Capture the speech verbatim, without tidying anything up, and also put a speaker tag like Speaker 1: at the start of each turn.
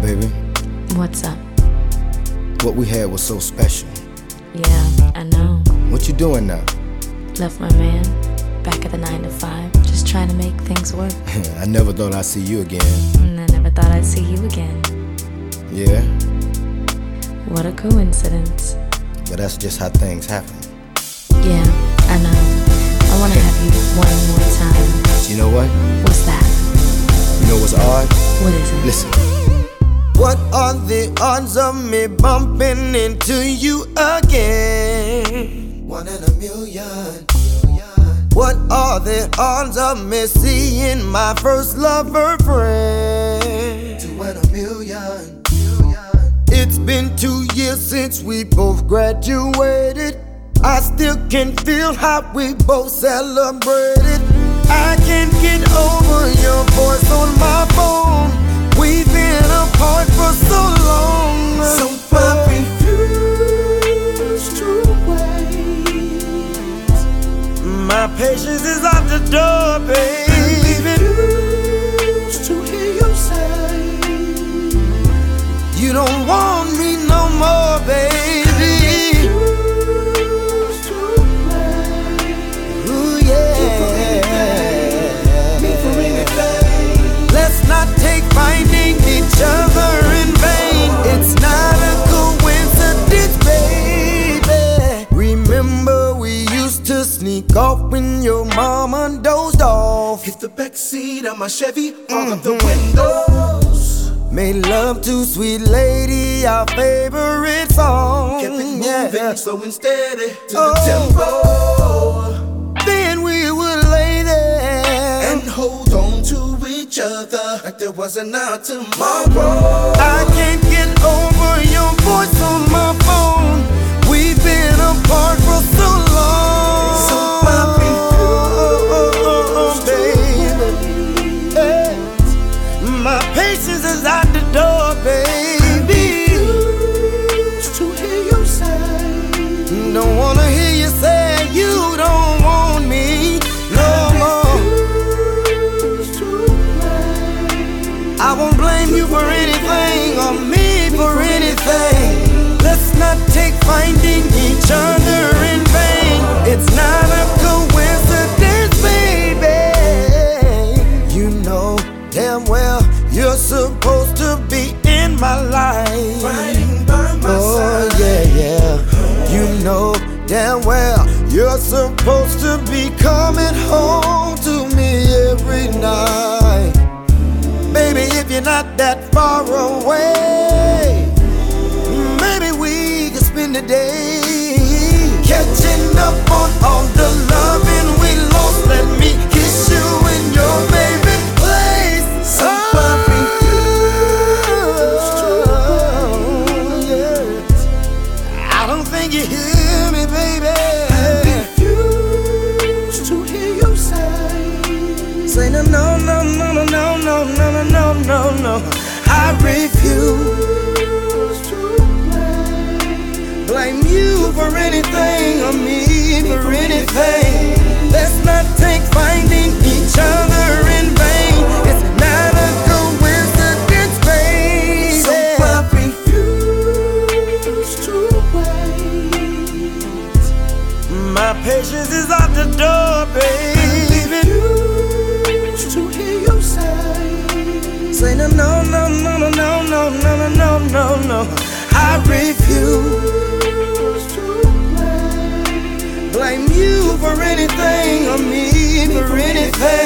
Speaker 1: baby.
Speaker 2: What's up?
Speaker 1: What we had was so special.
Speaker 2: Yeah, I know.
Speaker 1: What you doing now?
Speaker 2: Left my man, back at the nine to five, just trying to make things work.
Speaker 1: I never thought I'd see you again.
Speaker 2: And I never thought I'd see you again.
Speaker 1: Yeah?
Speaker 2: What a coincidence.
Speaker 1: But that's just how things happen.
Speaker 2: Yeah, I know. I wanna have you one more time.
Speaker 1: You know what?
Speaker 2: What's that?
Speaker 1: You know what's odd?
Speaker 2: What is it?
Speaker 1: Listen.
Speaker 3: What are the odds of me bumping into you again? One in a million. What are the odds of me seeing my first lover friend? Two in a million. It's been two years since we both graduated. I still can feel how we both celebrated. I can't get over your voice on my phone. We've been apart for so long. So I refuse to wait. My patience is out the door, baby. I refuse to hear you say you don't want me no more, baby. Ooh, yeah. Me for anything. Let's not take finding each other in vain. It's not a coincidence, baby. Remember we used to sneak off when your mama dozed off.
Speaker 4: Hit the backseat of my Chevy, all of the windows.
Speaker 3: Made love to Sweet Lady, our favorite song.
Speaker 4: Kept it moving,
Speaker 3: yeah.
Speaker 4: slow and steady to
Speaker 3: Oh.
Speaker 4: the tempo.
Speaker 3: Then we would lay there
Speaker 4: And hold on to each other like there wasn't a tomorrow.
Speaker 3: I can't get over your voice on my phone. We've been apart for so long.
Speaker 4: So I refuse to
Speaker 3: baby. Hey. My patience is out the door, baby.
Speaker 4: to hear you say
Speaker 3: Don't wanna hear you say you don't want me no more. I won't blame you for anything or me for anything. Let's not take finding each other in vain. It's not a coincidence, baby. You know damn well you're supposed to be in my life.
Speaker 4: riding by my
Speaker 3: Oh
Speaker 4: side.
Speaker 3: yeah, yeah. You know damn well you're supposed to be coming home to me every night. Baby, if you're not that far away, maybe we could spend the day catching up on all the loving we lost. Let me kiss you in your baby place.
Speaker 4: So I refuse to
Speaker 3: Oh, yeah. I don't think you hear me, baby.
Speaker 4: I refuse to hear you say
Speaker 3: Say no, no, no, no, no, no, no, no, no, no, no. I refuse
Speaker 4: to blame.
Speaker 3: blame you for anything or me for anything. Let's not take finding each other in vain. It's not a coincidence, baby.
Speaker 4: So I refuse to wait.
Speaker 3: My patience is out the door, baby.
Speaker 4: To hear you say
Speaker 3: Say no, no, no, no, no, no, no, no, no, no, no. I refuse
Speaker 4: to blame.
Speaker 3: blame you for anything or me for anything.